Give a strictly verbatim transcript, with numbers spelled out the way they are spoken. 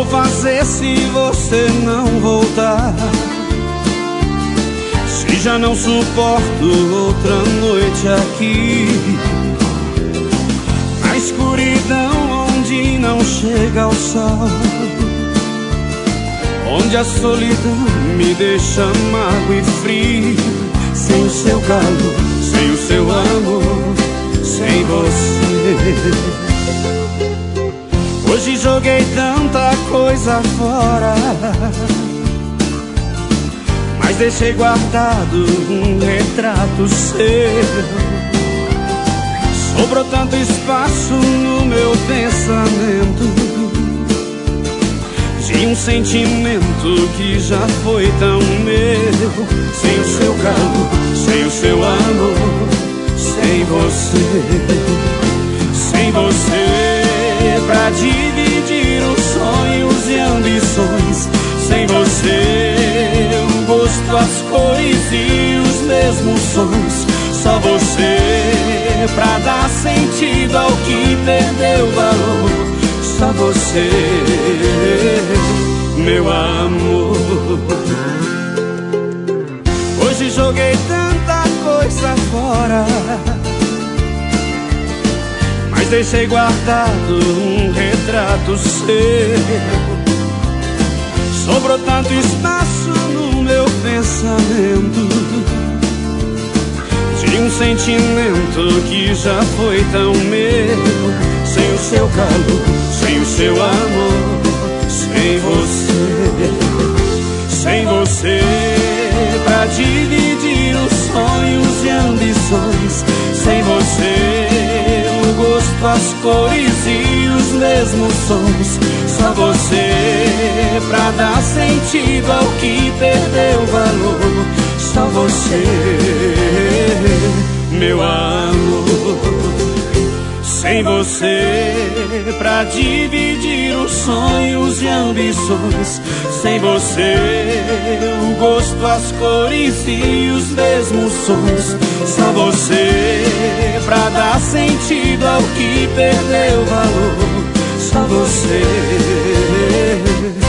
vou fazer se você não voltar? Se já não suporto outra noite aqui, na escuridão onde não chega o sol, onde a solidão me deixa amargo e frio. Sem o seu calor, sem o seu amor, sem você. Hoje joguei tanta coisa fora, mas deixei guardado um retrato seu. Sobrou tanto espaço no meu pensamento de um sentimento que já foi tão meu. Sem o seu calor, sem o seu amor, sem você. Sem você pra dividir os sonhos e ambições. Sem você o gosto, as cores e os mesmos sons. Só você pra dar sentido ao que perdeu valor. Só você, meu amor. Hoje joguei tanta coisa fora, mas deixei guardado um retrato seu. Sobrou tanto espaço no meu pensamento de um sentimento que já foi tão meu. Sem o seu calor, sem o seu amor, sem você. Sem você pra dividir os sonhos e ambições. Sem você o gosto, as cores e os mesmos sons. Só você pra dar sentido ao que perdeu valor. Só você, meu amor. Sem você pra dividir os sonhos e ambições. Sem você o gosto, as cores e os mesmos sons. Só você pra dar sentido ao que perdeu valor. Só você.